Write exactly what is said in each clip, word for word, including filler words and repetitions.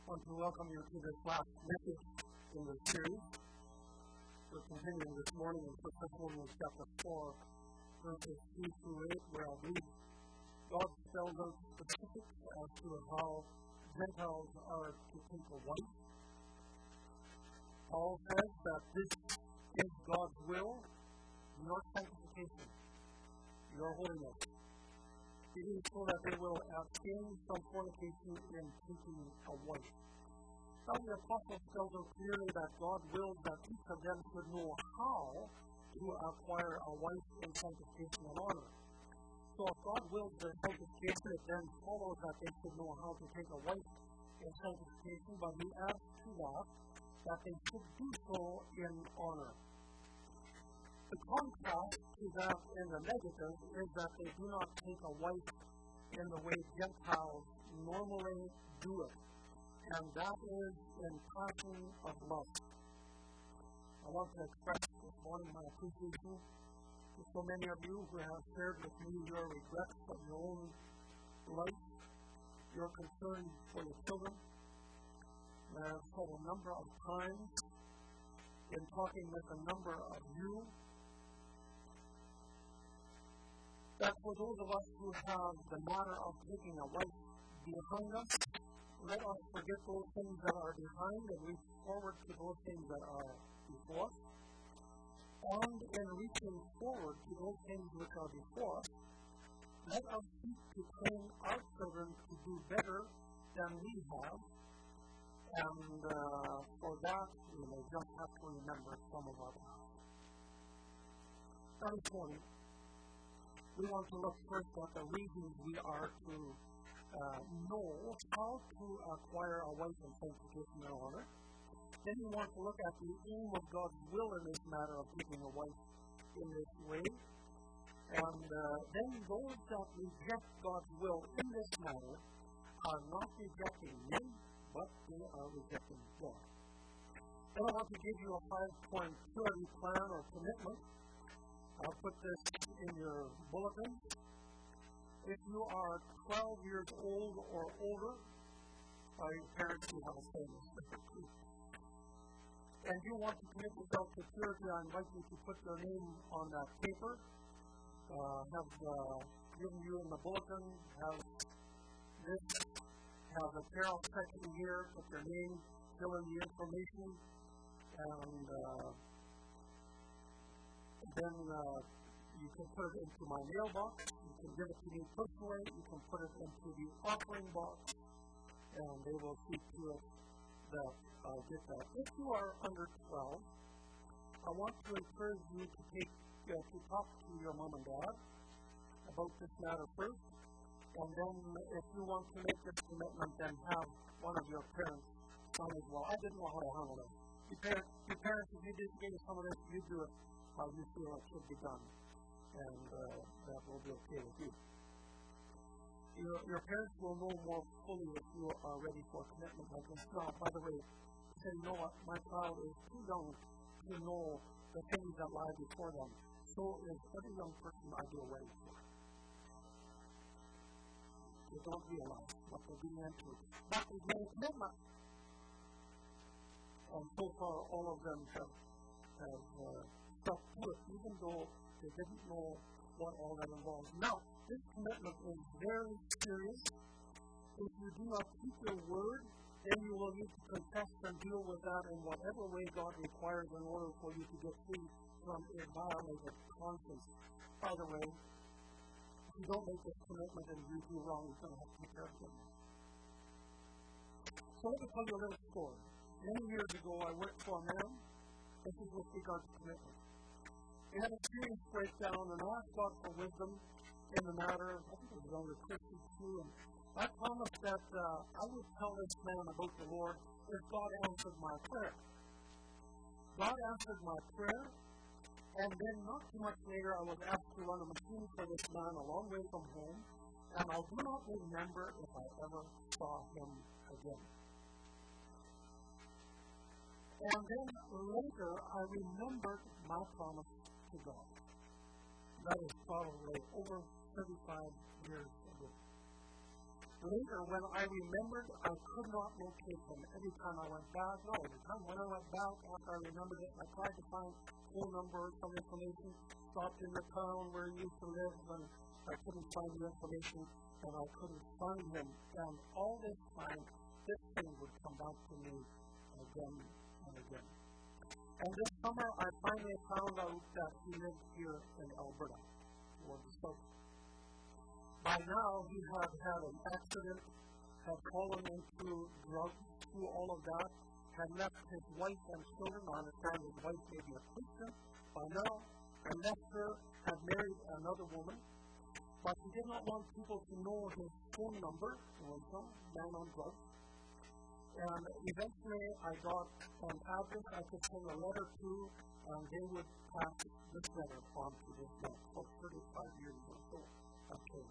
want to welcome you to this last message in the series. We're continuing this morning in First Thessalonians chapter four, verses three through eight, where I read God spells out specifics as to how Gentiles are to take a wife. Paul says that this is God's will, your sanctification, your holiness. It is so that they will abstain from fornication in taking a wife. Now the Apostle tells us clearly that God wills that each of them should know how to acquire a wife in sanctification and honor. So if God wills their sanctification, it then follows that they should know how to take a wife in sanctification, but he adds to that that they should do so in honor. The contrast to that in the negative is that they do not take a wife in the way Gentiles normally do it, and that is in passion of love. I want to express this morning my appreciation to so many of you who have shared with me your regrets of your own life, your concern for your children. I have said a number of times in talking with a number of you that for those of us who have the matter of taking a wife behind us, let us forget those things that are behind and reach forward to those things that are before us. And in reaching forward to those things which are before us, let us seek to train our children to do better than we have. And uh, for that, we may just have to remember some of our past. Now this morning, we want to look first at the reasons we are to uh, know how to acquire a wife in sanctification and honor. Then we want to look at the aim of God's will in this matter of taking a wife in this way. And uh, then those that reject God's will in this matter are not rejecting men, but they are rejecting God. Then I want to give you a five-point purity plan or commitment. I'll put this in your bulletin. If you are twelve years old or older, by your parents, you have a famous and you want to commit yourself to purity, I invite you to put your name on that paper. Uh, have uh, given you in the bulletin, have this, have a carol section here, put your name, fill in the information, and uh, then uh, you can put it into my mailbox, you can give it to me personally, you can put it into the offering box, and they will see to it that I uh, get that. If you are under twelve, I want to encourage you to take uh, to talk to your mom and dad about this matter first, and then if you want to make this commitment, then have one of your parents sign as well. I didn't know how to handle it. Your parents, your parents if you did get some of this, you do it how you feel it should be done, and uh, that will be okay with you. Your, your parents will know more fully if you are ready for commitment like this. Now, by the way, say, you know what, my child is too young to know the things that lie before them. So is every young person I do ready for. They don't realize what they're being into. But they've made a commitment. And so far, all of them have, have uh, stuck to it, even though they didn't know what all that involves. Now, this commitment is very serious. If you do not keep your word, then you will need to confess and deal with that in whatever way God requires in order for you to get free from a violated conscience. By the way, if you don't make this commitment and you do wrong, you're going to have to take care of it. So let me tell you a little story. Many years ago, I worked for a man. This is with regard to commitment. We had a serious breakdown, and I asked God for wisdom in the matter. I think it was under Christian too, and I promised that uh, I would tell this man about the Lord if God answered my prayer. God answered my prayer, and then not too much later, I was asked to run a machine for this man a long way from home, and I do not remember if I ever saw him again. And then later, I remembered my promise to God. That is probably over thirty-five years ago. Later, when I remembered, I could not locate them. Every time I went back, no, every time when I went back, after I remembered it, I tried to find phone number, some information, stopped in the town where he used to live, and I couldn't find the information, and I couldn't find him. And all this time, this thing would come back to me again and again. And this summer, I finally found out that he lived here in Alberta, toward the south. By now, he had had an accident, had fallen into drugs, through all of that, had left his wife and children. I understand his wife may be a Christian by now, and left her, had married another woman. But he did not want people to know his phone number. He was some man on drugs. And eventually, I got an address I could send a letter to, and they would pass this letter on to this man for thirty-five years or so. Okay.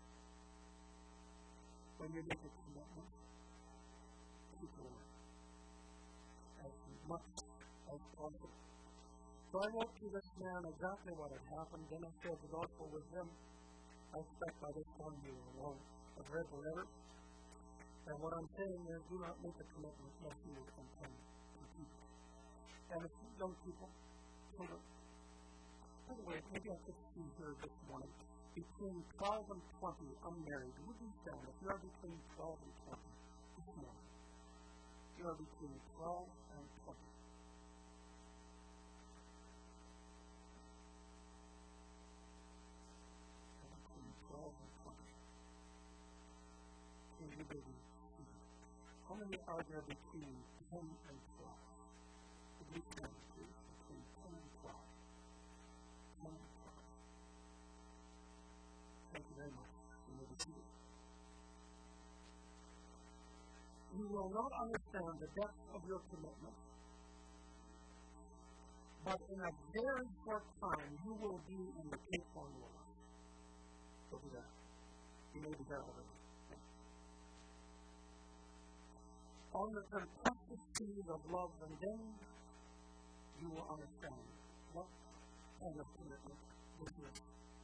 When you make a commitment, keep it as much as possible. So I wrote to this man exactly what had happened. Then I shared the gospel with him. I expect by this time you will have read the letter. And what I'm saying is, do not make a commitment unless you intend to keep it. And if young people, children, by the way, maybe I could see here this morning, between twelve and twenty, unmarried, would you stand? If you are between twelve and twenty this morning, if you are between twelve and twenty. Between twelve and twenty. Can you baby? How many are there between ten and twelve? Would you stand, please? Between ten and twelve. ten and twelve. Thank you very much. You may be seated. You will not understand the depth of your commitment, but in a very short time, you will be in the Cape Horn. So do that. You may be there already. On the tempestuous seas of love, and then you will understand what kind of commitment this is.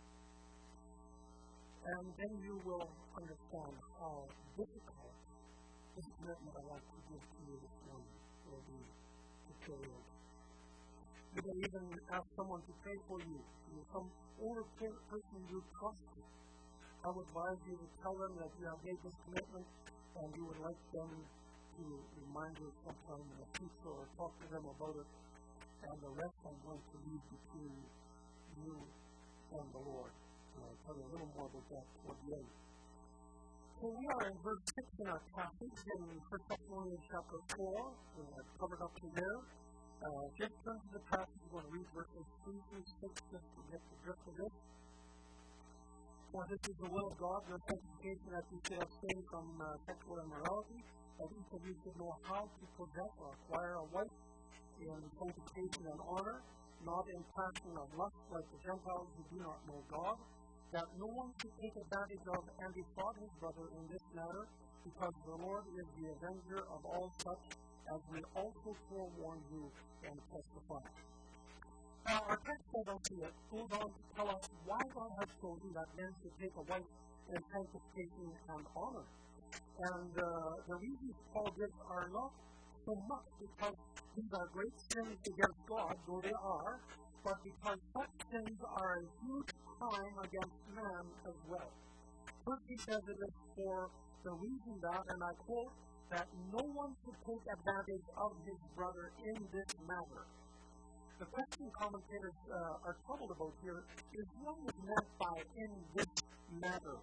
And then you will understand how difficult this commitment I'd like to give to you this morning will be to carry out. You can even ask someone to pray for you, some older person you trust. I would advise you to tell them that you have made this commitment and you would like them to remind you sometime in the future or talk to them about it. And the rest I'm going to leave between you and the Lord. I'll tell you a little more about that toward the end. So we are in verse six in our passage in First Thessalonians chapter four. I've covered up to there. Uh, just turn to the passage. We're going to read verses three through six just to get the drift of this. For this is the will of God, your sanctification, that you should abstain from uh, sexual immorality, that each of you should know how to possess or acquire a wife in sanctification and honor, not in passion of lust like the Gentiles who do not know God, that no one should take advantage of and defraud his brother in this matter, because the Lord is the avenger of all such, as we also forewarn you and testify. Now, our text, as I see it, goes on to tell us why God has chosen that men should take a wife in sanctification and honor. And uh, the reasons Paul gives are not so much because these are great sins against God, though they are, but because such sins are a huge crime against man as well. First, he says it is for the reason that, and I quote, that no one should take advantage of his brother in this matter. The question commentators uh, are troubled about here is what is meant by in this matter.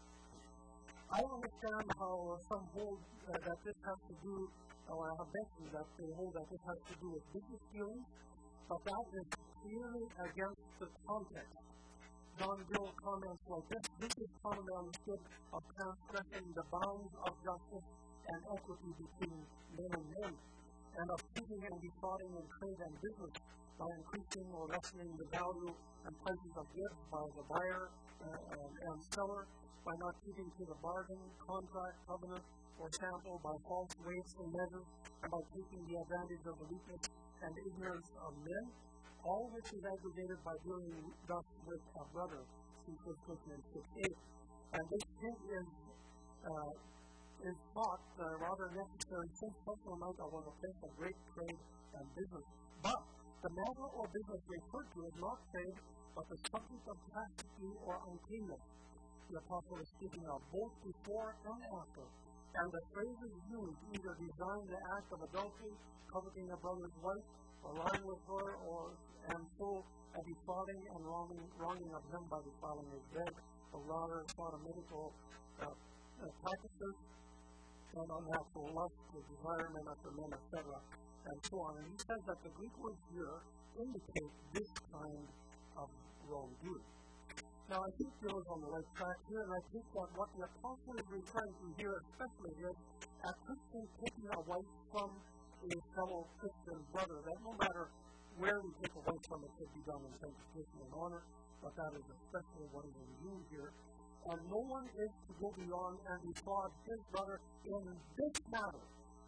I understand how some hold uh, that this has to do, or I have mentioned that they hold that this has to do with business dealings, but that is clearly against the context. John Gill comments like this: this is commonly understood of transgressing the bounds of justice and equity between men and men, and of cheating and defrauding in trade and business by increasing or lessening the value and prices of goods by the buyer uh, and, and seller, by not keeping to the bargain, contract, covenant, or sample, by false weights and measures, and by taking the advantage of the weakness and ignorance of men, all which is aggravated by dealing thus with a brother, see First Corinthians six eight. And this sin is uh, is thought uh, rather necessary since Thessalonica was a place of great trade and business. But the matter or business referred to is not trade, but the subject of chastity or uncleanness. The apostle is speaking of both before and after, and the phrases used either design the act of adultery, coveting a brother's wife, or lying with her, or and so a defrauding and wronging, wronging of him by defiling his bed, or rather sodomitical uh, uh, practices, and unnatural lust, the desirement after men, et cetera, and so on. And he says that the Greek words here indicate this kind of wrongdoing. Now, I think Joe's on the right track here, and I think that what the apostle is referring to here, especially, is a Christian taking a wife from a fellow Christian brother, that no matter where we take a wife from, it should be done in sanctification and honor, but that is especially what is in view here. And no one is to go beyond and defraud his brother in this matter.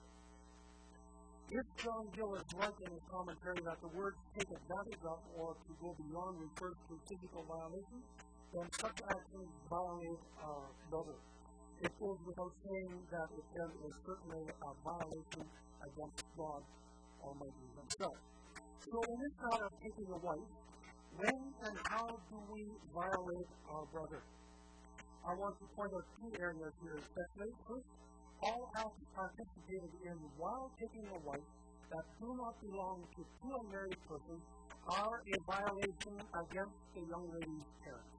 If John Gill is right in his commentary that the words take advantage of or to go beyond refers to physical violations, then such actions violate our brother. It goes without saying that it is certainly a violation against God Almighty Himself. So in this matter of taking a wife, when and how do we violate our brother? I want to point out two areas here especially. First, all acts participated in while taking a wife that do not belong to two unmarried persons are a violation against the young lady's parents.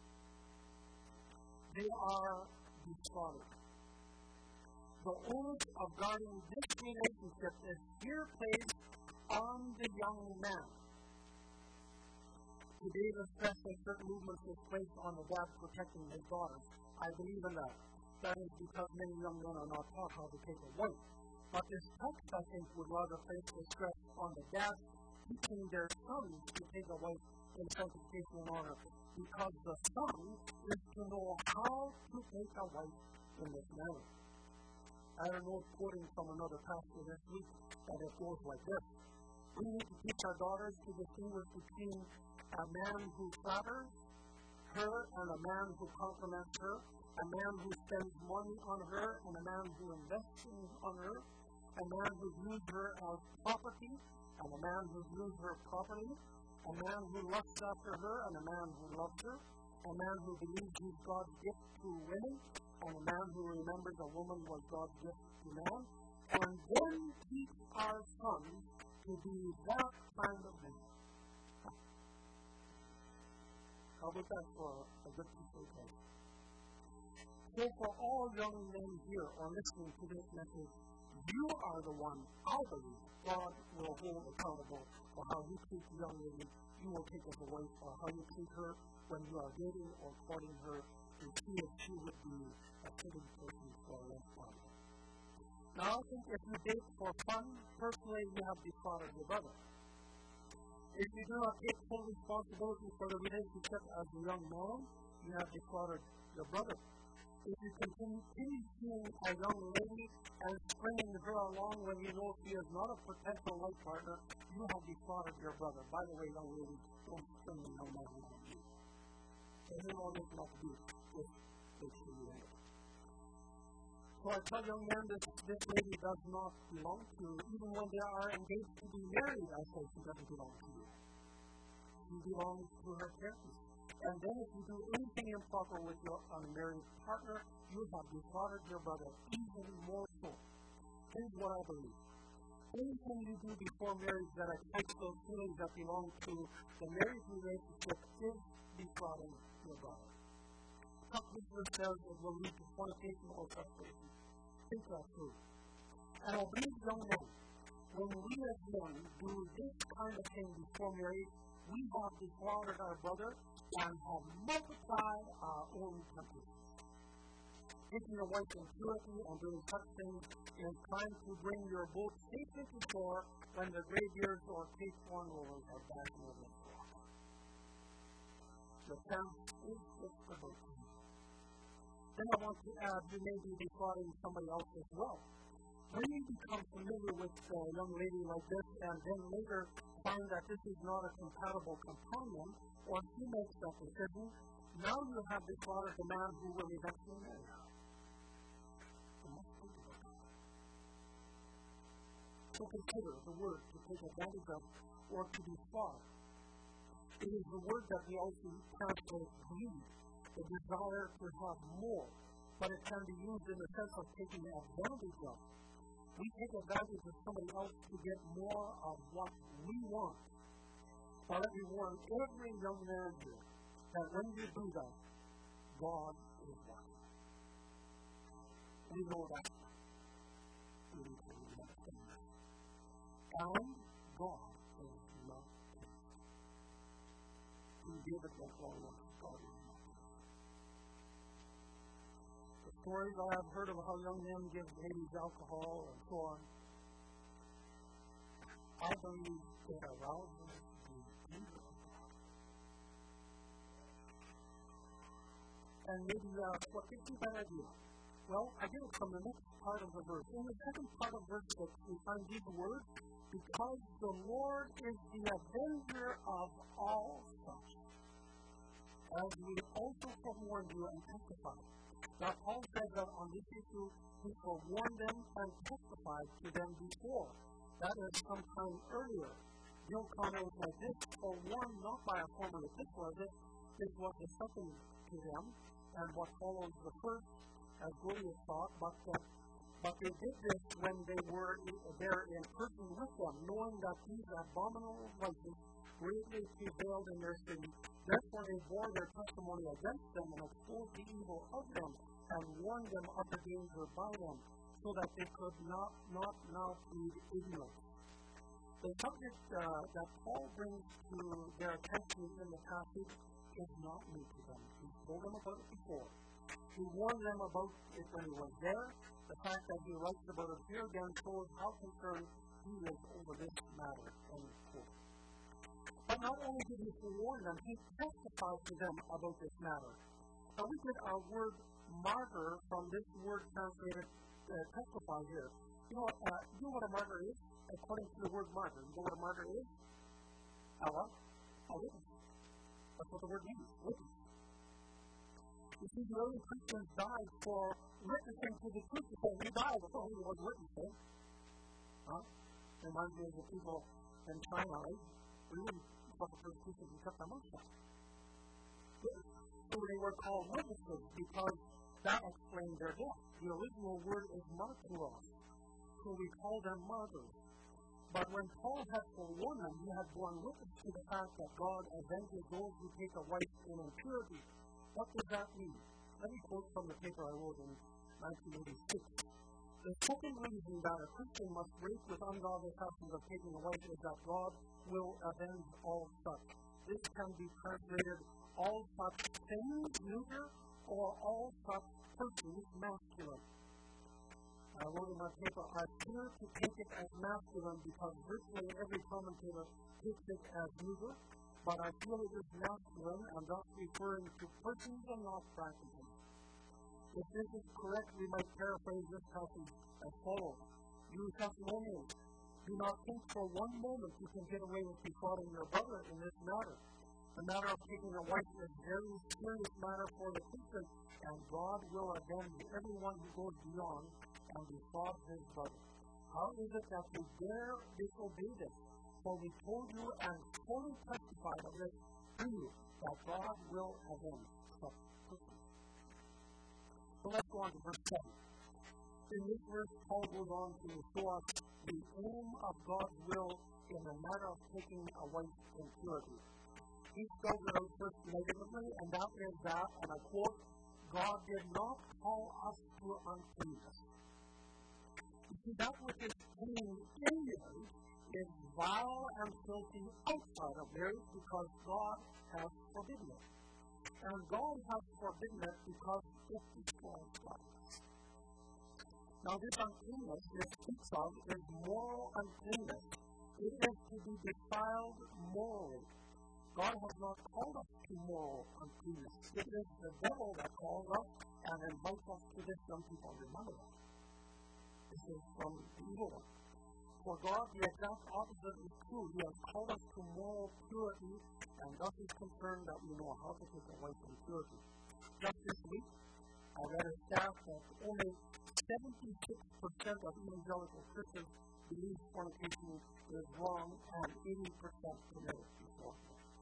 They are defrauded. The onus of guarding this relationship is here placed on the young man. Today, the stress of certain movements is placed on the dad protecting his daughters. I believe in that. That is because many young men are not taught how to take a wife. But this text, I think, would rather place the stress on the dads teaching their sons to take a wife in sanctification and honor, because the son is to know how to take a wife in this manner. I don't know, quoting from another pastor this week, that it goes like this. We need to teach our daughters to distinguish between a man who flatters her and a man who compliments her, a man who spends money on her and a man who invests on her, a man who views her as property and a man who views her property, a man who lusts after her and a man who loves her, a man who believes he's God's gift to women, and a man who remembers a woman was God's gift to man, and then teach our sons to be that kind of man. How about that for a good piece of advice? So for all young men here or listening to this message, you are the one, I believe, God will hold accountable for how you treat the young lady you will take as a wife, or how you treat her when you are dating or courting her, to see if she would be a fitting person for a lifetime. Now, I think if you date for fun, personally, you have defrauded your brother. If you do not take full responsibility for the relationship as a young man, you have defrauded your brother. If you continue seeing a young lady and stringing her along when you know she is not a potential life partner, you have defrauded your brother. By the way, young ladies, don't string a young man with you. It has all this not to do with make sure you have it. So I tell young men that this lady does not belong to you. Even when they are engaged to be married, I say she doesn't belong to you. She belongs to her parents. And then if you do anything improper with your unmarried partner, you have defrauded your brother even more so. Here's what I believe. Anything you do before marriage that affects those feelings that belong to the marriage relationship is defrauding your brother. What this verse says it will lead to fornication or separation. Think that through. And I believe, young men, when we as men do this kind of thing before marriage, we have defrauded our brother and have multiplied our own temptation. Taking a wife in purity and doing such things is trying to bring your boat safely to shore when the graybeards or Cape Horn rovers are bashing over the rock. The chance is just about to be. Then I want to add, you may be defrauding somebody else as well. When you become familiar with a young lady like this and then later find that this is not a compatible companion, or she makes that decision, now you have defrauded the man who will eventually marry her. to consider, the word to take advantage of, or to defraud. It is the word that we also translate greed, the desire to have more, but it can be used in the sense of taking advantage of. We take advantage of somebody else to get more of what we want. Now let me warn every young man here that when you do that, God is watching. We know that. We need to understand that. And God is not pleased. To give it what God wants, God is not pleased. The stories I have heard of how young men give babies alcohol and so on, I believe it arouses the anger of God. And maybe you ask, what gives you that idea? Well, I get it from the next part of the verse. In the second part of verse six, we find these words, because the Lord is the avenger of all such, as we also forewarned you and testified. Now, Paul says that on this issue, he forewarned them and testified to them before. That is sometime earlier. Gill comments like this, forewarned not by a former epistle, as if this was the second to them, and what follows the first, as Goliath thought, but, uh, but they did this when they were there in person with them, knowing that these abominable vices greatly prevailed in their city. Therefore they bore their testimony against them and exposed the evil of them and warned them of the danger by them, so that they could not, not now plead ignorance. The subject uh, that Paul brings to their attention in the passage is not new to them. He told them about it before. He warned them about it when he was there. The fact that he writes about it here again shows how concerned he is over this matter. End quote. But not only did he forewarn them, he testified to them about this matter. Now we get our word martyr from this word translated uh, testify here. You know, uh, you know what a martyr is? According to the word martyr. You know what a martyr is? A what? A witness. That's what the word means. Witness. You see, the early Christians died for witnessing to the truth. Because we died before we was witnessing. Huh? Reminds me of the people in China, right? We didn't suffer persecution except our most time. So they were called witnesses because that explained their death. The original word is martyros. So we call them martyrs. But when Paul had forewarned them, he had borne witness to the fact that God avenges those who take a wife in impurity. What does that mean? Let me quote from the paper I wrote in nineteen eighty-six. The second reason that a Christian must break with ungodly passions of taking a wife is that God will avenge all such. This can be translated all such things, neuter, or all such persons, masculine. I wrote in my paper, I fear to take it as masculine because virtually every commentator takes it as neuter, but I feel it is masculine and thus referring to persons and not practices. If this is correct, we might paraphrase this passage as follows. You Thessalonians, do not think for one moment you can get away with defrauding your brother in this matter. The matter of taking a wife is a very serious matter for the Christian, and God will avenge everyone who goes beyond and defraud his brother. How is it that we dare disobey this? For we told you and fully testified of this to you, that God will avenge such persons. So let's go on to verse seven. In this verse, Paul goes on to show us the aim of God's will in the matter of taking a wife in purity. He spells it out first negatively, and that is that, and I quote, God did not call us to uncleanness. You see, that which is clean in marriage is vile and filthy outside of marriage because God has forbidden it. And God has forbidden it because it destroys godliness. Now, this uncleanness, this speaks of, is moral uncleanness. It is to be defiled morally. God has not called us to moral uncleanness. It is the devil that calls us and invites us to this. Young people, remember that. This is from the evil one. For God, the exact opposite is true. He has called us to moral purity, and thus is concerned that we know how to take away from purity. Just this week, I read a stat that only seventy-six percent of evangelical Christians believes fornication is wrong, and eighty percent commit it before.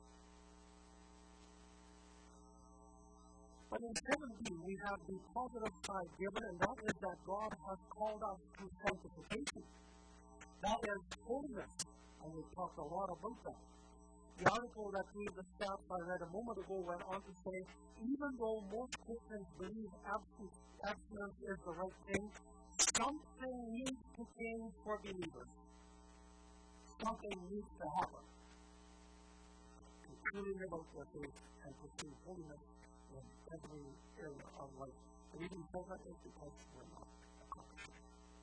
But in seven B, we have the positive side given, and that is that God has called us to sanctification. That is holiness, and we've talked a lot about that. The article that we, the stats I read a moment ago, went on to say, even though most Christians believe abstinence is the right thing, something needs to change for believers. Something needs to happen. To truly live out their faith and pursue holiness in every area of life. The reason we say that is because we're not accomplishing.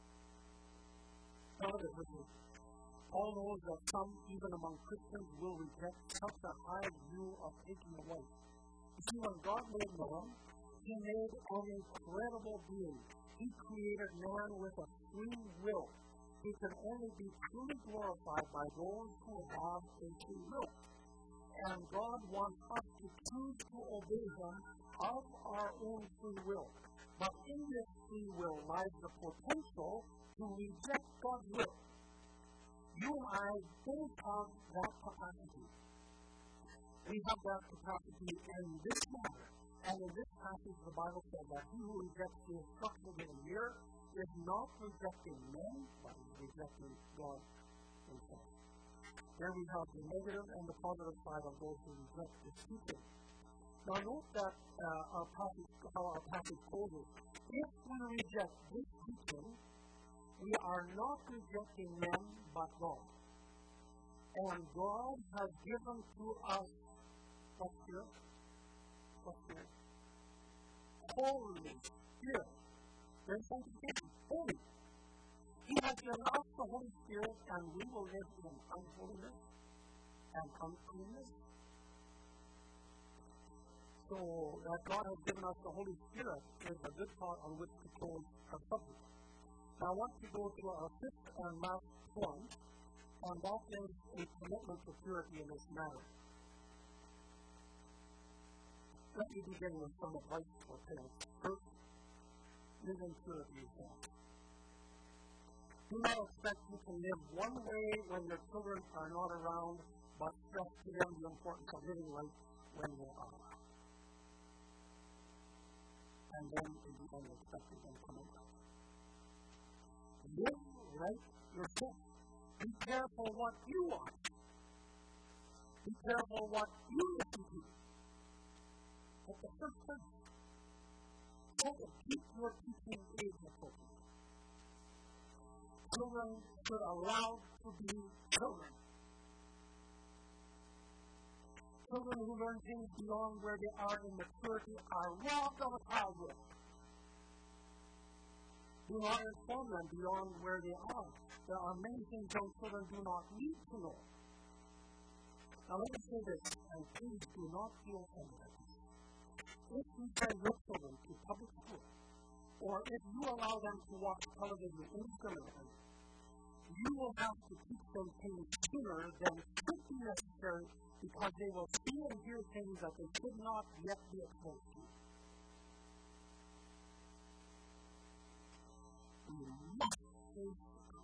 Some of it is Paul knows that some, even among Christians, will reject such a high view of taking a wife. You see, when God made man, He made an incredible being. He created man with a free will. He can only be truly glorified by those who have a free will. And God wants us to choose to obey Him of our own free will. But in this free will lies the potential to reject God's will. You and I don't have that capacity. We have that capacity in this matter. And in this passage, the Bible says that he who rejects the instruction of the year is not rejecting men, but is rejecting God Himself. Then we have the negative and the positive side of those who reject this teaching. Now note that uh, our passage, how our passage closes. If we reject this teaching, we are not rejecting men, but God. And God has given to us what Spirit? What Spirit? Holy Spirit. There's sanctification. Holy. He has given us the Holy Spirit, and we will live in unholiness and uncleanness. So, that God has given us the Holy Spirit is a good thought on which to close our subject. Now, I want to go to our fifth and last point, and that is a commitment to purity in this matter. Let me begin with some advice for parents. First, live in purity yourself. Do not expect you can live one way when your children are not around, but stress to them the importance of living right when they are around. And then, in the end, expect them to come out. Live right yourself. Be careful what you want. Be careful what you listen to. That's the first thing. Second, keep your teaching age appropriate. Children should allow to be children. Children who learn things beyond where they are in maturity are robbed of a childhood. Do not inform them beyond where they are. There are many things young children do not need to know. Now let me say this, and please do not feel offended. If you send your children to public school, or if you allow them to watch television indiscriminately, you will have to teach them things sooner than should be necessary, because they will see and hear things that they should not yet be exposed to. You must stay secure.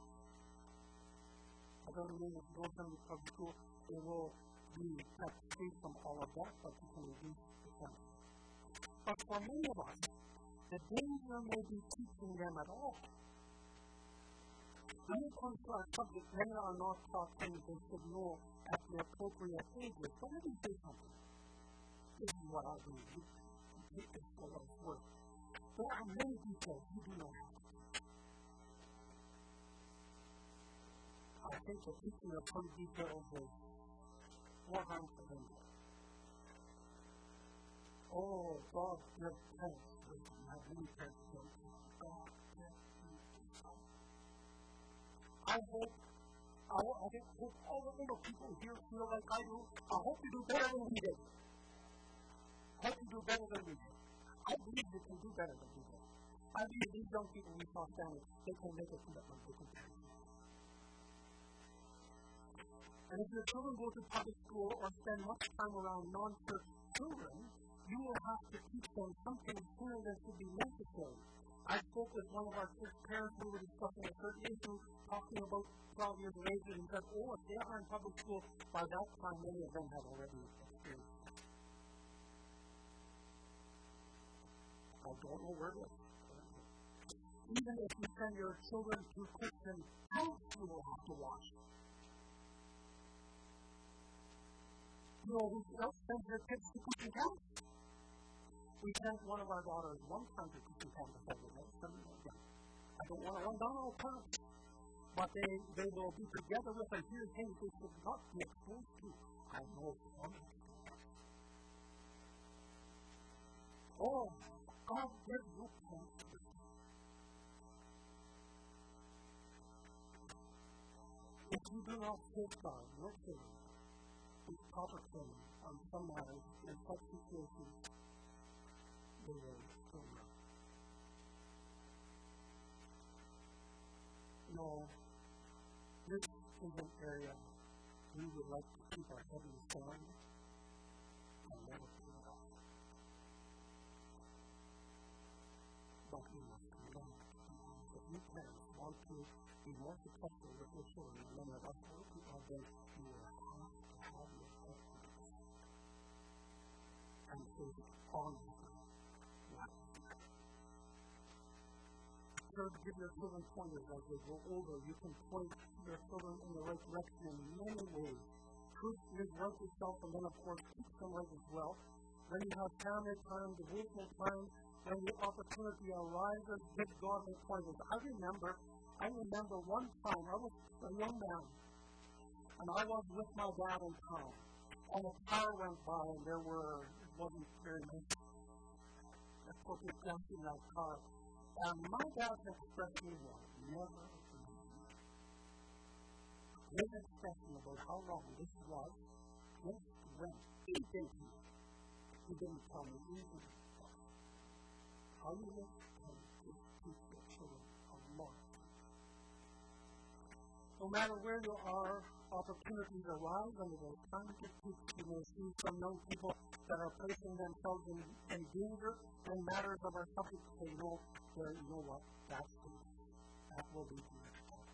I don't mean if you go to public school, they will be kept free from all of that, but you can reduce the chance. But for many of us, the danger may be teaching them at all. When it comes to our subject, many are not taught things they should know at the appropriate ages. So let me say something. This is what I believe. You take this for what it's worth. There are many details you do not have. I think the teaching of some details is more harmful than that. Oh, God gives thanks. We have many thanks to God. I hope, I hope, I hope all the little people here feel like I do. I hope you do better than we did. I hope you do better than we did. I believe you can do better than we did. I believe these young people we saw standing, they can make a commitment. They can do it. And if your children go to public school or spend much time around non-church children, you will have to teach them something sooner than should be necessary. I spoke with one of our kids' parents who were discussing a certain issue, talking about twelve years of age, and he said, oh, if they are in public school, by that time many of them have already experienced it. I don't know where it is. Even if you send your children to Christian house, you will have to wash. You know, who else sends their kids to Christian house? We sent one of our daughters one time to Christian house before we met something like that. I don't want to run down all parents, but they, they will be together with and hear things they should not be exposed to. I know some. Oh, God, give you thanks. If you do not safeguard your children with proper training on some matters in such situations, they will still run. No, this is an area we would like to keep our head in the sand and never put it off. But we must learn. If you parents want to be more successful with your children than many of us other people have been, you will have to have your head in the sand and take on them. To give your children pointers as they grow older. You can point your children in the right direction in many ways. Truth is right yourself, and then, of course, keep them right as well. When you have family time, devotional time, when the opportunity arises, give godly pointers. I remember, I remember one time, I was a young man, and I was with my dad in town, and a car went by, and there were, it wasn't very nice, of course, it was in that car. And my dad expressed me well, never again. His expression about how long this was, just went deep into me. He didn't tell me anything. How you live and just teach your children a lot. No matter where you are, opportunities arise, and it is time to teach. You may see some young people that are placing themselves in, in danger in matters of our subject. So you know, where you know what, that's the, that will be the next time.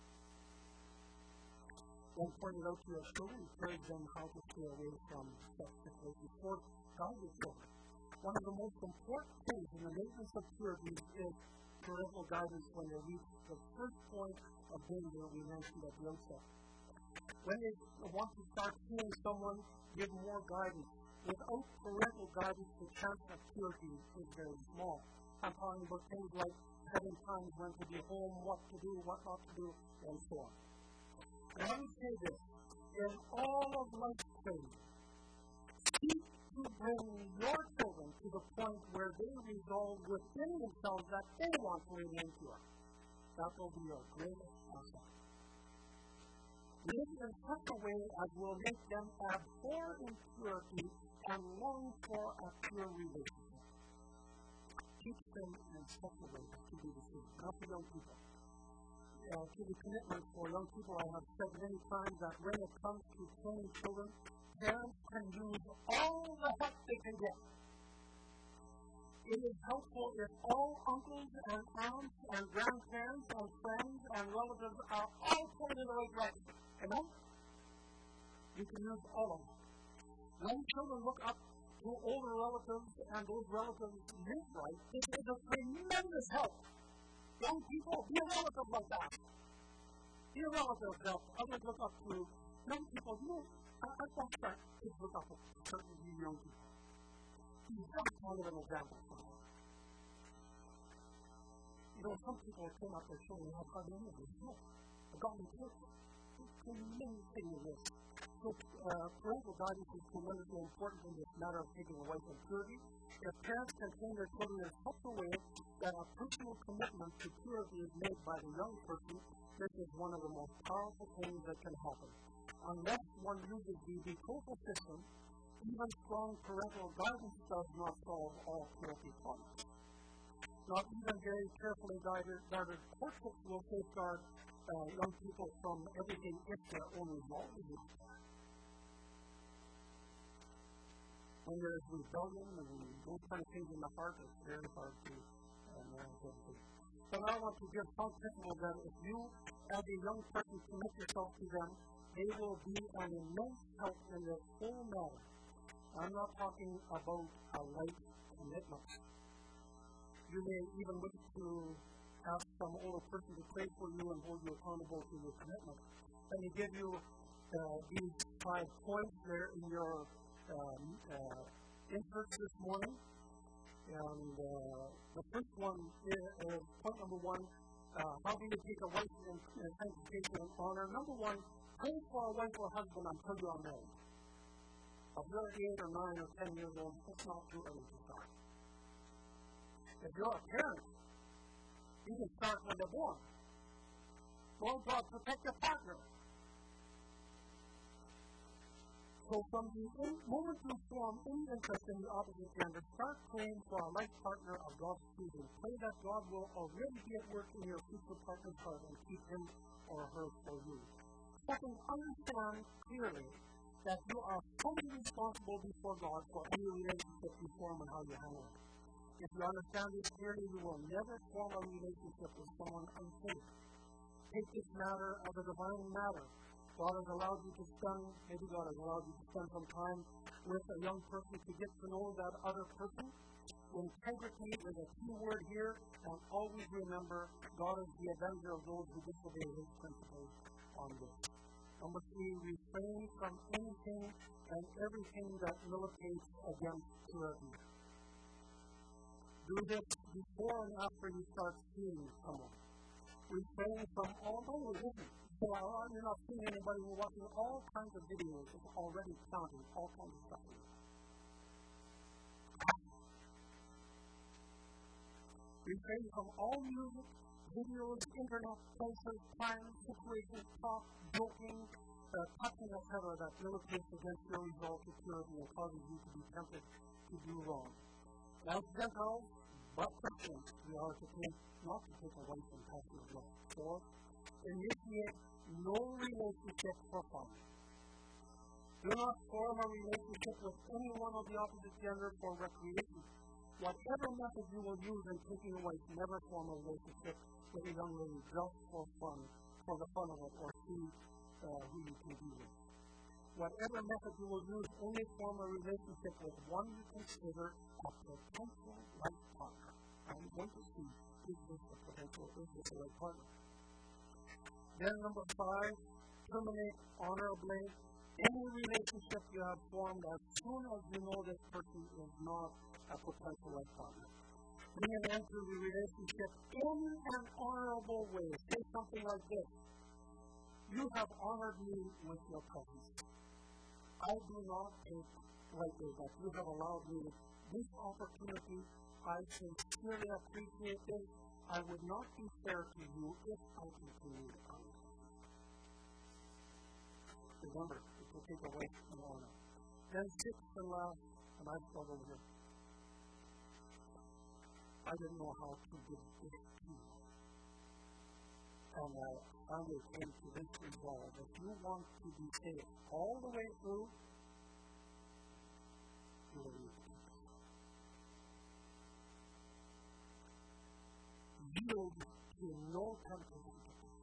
One pointed out to your children, encourage them how to stay away from such situations. For godly children, one of the most important things in the maintenance of purity is parental guidance when they reach the first point of danger we mentioned at the outset. When they want to start seeing someone, give more guidance. Without parental guidance, the chance of purity is very small. I'm talking about things like setting times when to be home, what to do, what not to do, and so on. And let me say this, in all of life's training, seek to bring your children to the point where they resolve within themselves that they want to remain pure. That will be your greatest asset. Live in such a way as will make them abhor impurity and long for a pure relationship. Teach them in such a way to be the same. Not for young people. Uh, to the commitment for young people, I have said many times that when it comes to training children, parents can use all the help they can get. It is helpful if all uncles and aunts and grandparents and friends and relatives are all pointed in the right direction. Amen? You can use all of them. When children look up to older relatives and those relatives live right, it is a tremendous help. Young people, be a relative like that. Be a relative that others look up to. Young people, you know, I, I thought that kids look up to certain young people. That's kind of an example. You know, some people came up their children and have hardly any of this. No, a godly person. The main thing is this. So, uh, parental guidance is tremendously important in this matter of taking away from purity. If parents can train their children in such a way that a personal commitment to purity is made by the young person, this is one of the most powerful things that can happen. Unless one uses the betrothal system, even strong parental guidance does not solve all purity problems. Not even very carefully guided, guarded courtships will safeguard uh, young people from everything if they're only involved in it. When there is rebellion and those kind of things in the heart, it's very hard to uh, identity. But I want to give some principle that if you, as a young person, commit yourself to them, they will be an immense help in this whole matter. I'm not talking about a light commitment. You may even wish to ask some older person to pray for you and hold you accountable to your commitment. Let me give you uh, these five points there in your um, uh, inserts this morning. And uh, the first one is, is point number one, uh, how do you take a wife in, in sanctification and honor? Number one, pray for a wife or husband until you are married. If you're eight or nine or ten years old, it's not too early to start. If you're a parent, you can start when they're born. Lord God, protect your partner. So from the moment you form any interest in the opposite gender, start praying for a life partner of God's choosing. Pray that God will already be at work in your future partner's heart and keep him or her for you. Second, understand clearly that you are fully responsible before God for any relationship you form and how you handle it. If you understand this clearly, you will never form a relationship with someone unsafe. Take this matter as a divine matter. God has allowed you to spend, maybe God has allowed you to spend some time with a young person to get to know that other person. Integrity is a key word here, and always remember, God is the avenger of those who disobey his principles on this. Number three, refrain from anything and everything that militates against purity. Do this before and after you start seeing someone. Refrain from all, oh, listen, so you're not seeing anybody, we're watching all kinds of videos, it's already counting, all kinds of stuff here. Refrain from all music, videos, internet, places, plans, situations, talk, joking, uh, touching, et cetera that militates against your resolve to purity and causes you to be tempted to do wrong. As Gentiles, but Christians, we are to take, not to take away from passive love. Four, initiate no relationship for fun. Do not form a relationship with anyone of the opposite gender for recreation. Whatever method you will use in taking a wife, never form a relationship with a young lady just for fun, for the fun of it, or see uh, who you can be with. Whatever method you will use, only form a relationship with one you consider a potential life partner. I'm going to see, is this a potential, is this a life partner? Then number five, terminate honorably any relationship you have formed as soon as you know this person is not a potential life partner. Bring an end to the relationship in an honorable way. Say something like this: you have honored me with your presence. I do not take lightly that you have allowed me this opportunity. I sincerely appreciate this. I would not be fair to you if I continued on. Remember, it will take away from honor. Then sixth and last, and I struggled here. I didn't know how to give this to you. And I finally came to this resolve. If you want to be saved all the way through, you will need to keep it. Yield to no temptation.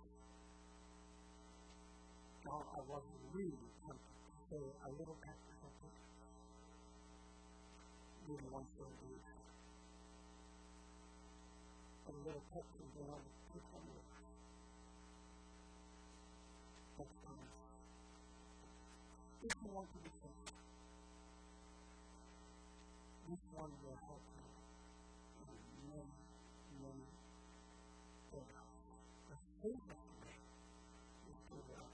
Now, I was really tempted to say a little extra something. Even once they do it. A little touch and then I'll put on it. Next time. If you want to be saved, this one will help you in many, many areas. The favorite way is to relax.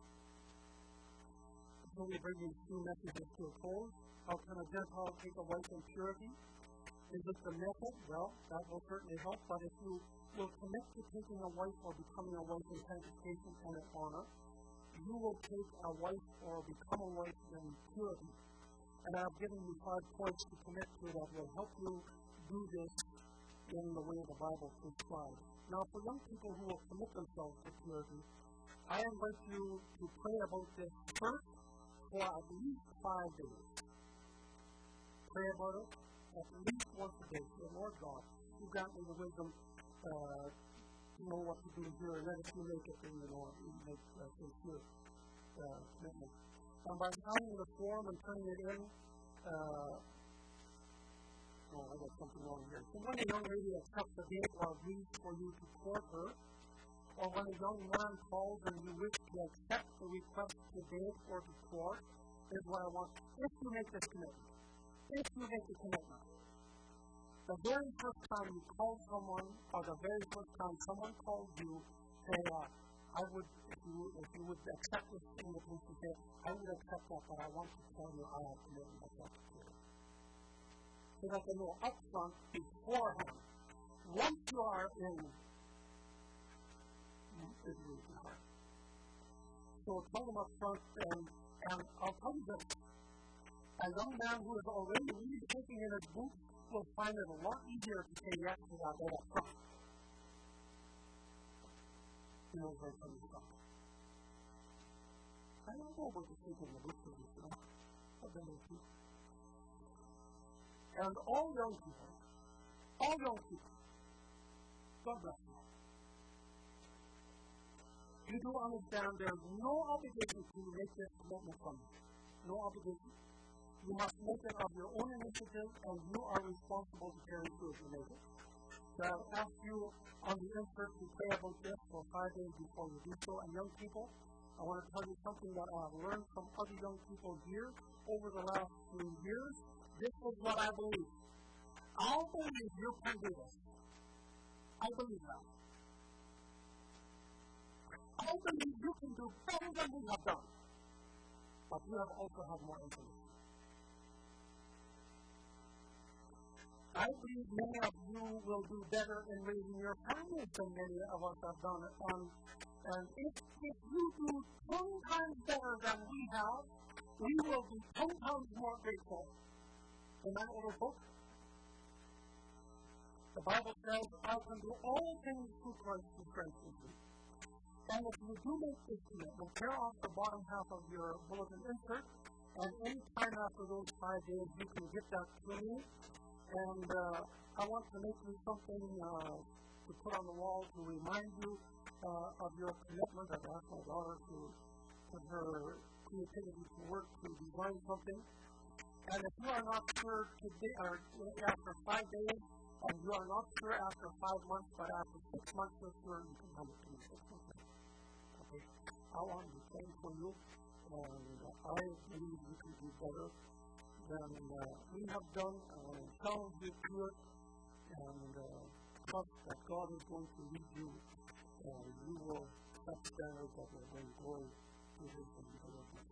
Before we bring these two messages to a close, how can a Gentile take a wife in purity? Is it the method? Well, that will certainly help, but if you will commit to taking a wife or becoming a wife in sanctification and in honor, you will take a wife or become a wife in purity. And I've given you five points to commit to that will help you do this in the way the Bible prescribes. Now, for young people who will commit themselves to purity, I invite you to pray about this first for at least five days. Pray about it at least once a day. Say, Lord God, you grant me the wisdom uh, to know what to do here, and then if you make it, then you know, you make a uh, sincere uh, commitment. And by signing the form and turning it in, uh, oh, I got something wrong here. So when a young lady accepts a date or agrees for you to court her, or when a young man calls and you wish to accept the request to date or to court, is what I want. If you make this commitment, if you make the commitment, the very first time you call someone, or the very first time someone calls you, say, uh, I would, if you, if you would accept this invitation, say, I would accept that, but I want to tell you I have committed myself to you. So that they know up front, beforehand, once you are in, it's really hard. So tell them up front, and, and I'll tell you this, a young man who is already really shaking in his boots will find it a lot easier to say yes to that right up front. He knows where it's coming from. I don't know about the shaking in the boots of this, you know. I've been there too. And all young people, all young people, God bless you. You do understand there is no obligation to make this commitment from you. No obligation. You must make it of your own initiative, and you are responsible to carry through if you make it. So I'll ask you on the insert to pray about this for five days before you do so. And young people, I want to tell you something that I have learned from other young people here over the last few years. This is what I believe. I believe you can do this. I believe that. I believe you can do better than we have done. But you have also had more information. I believe many of you will do better in raising your families than many of us have done it. And, and if, if you do ten times better than we have, we will be ten times more grateful. Amen, over folks? The Bible says, I can do all things through Christ who strengthens me. And if you do make this commitment, tear off the bottom half of your bulletin insert, and any time after those five days, you can get that to me. And uh, I want to make you something uh, to put on the wall to remind you uh, of your commitment. I've asked my daughter to put her creativity to work to design something. And if you are not sure today, or after five days, and you are not sure after five months, but after six months, you're sure you can have it to me. Okay? I want to pray for you, and I believe you can do better than uh, we have done. I want to challenge you to it, and uh, trust that God is going to lead you, and you will set standards that will bring glory to His name.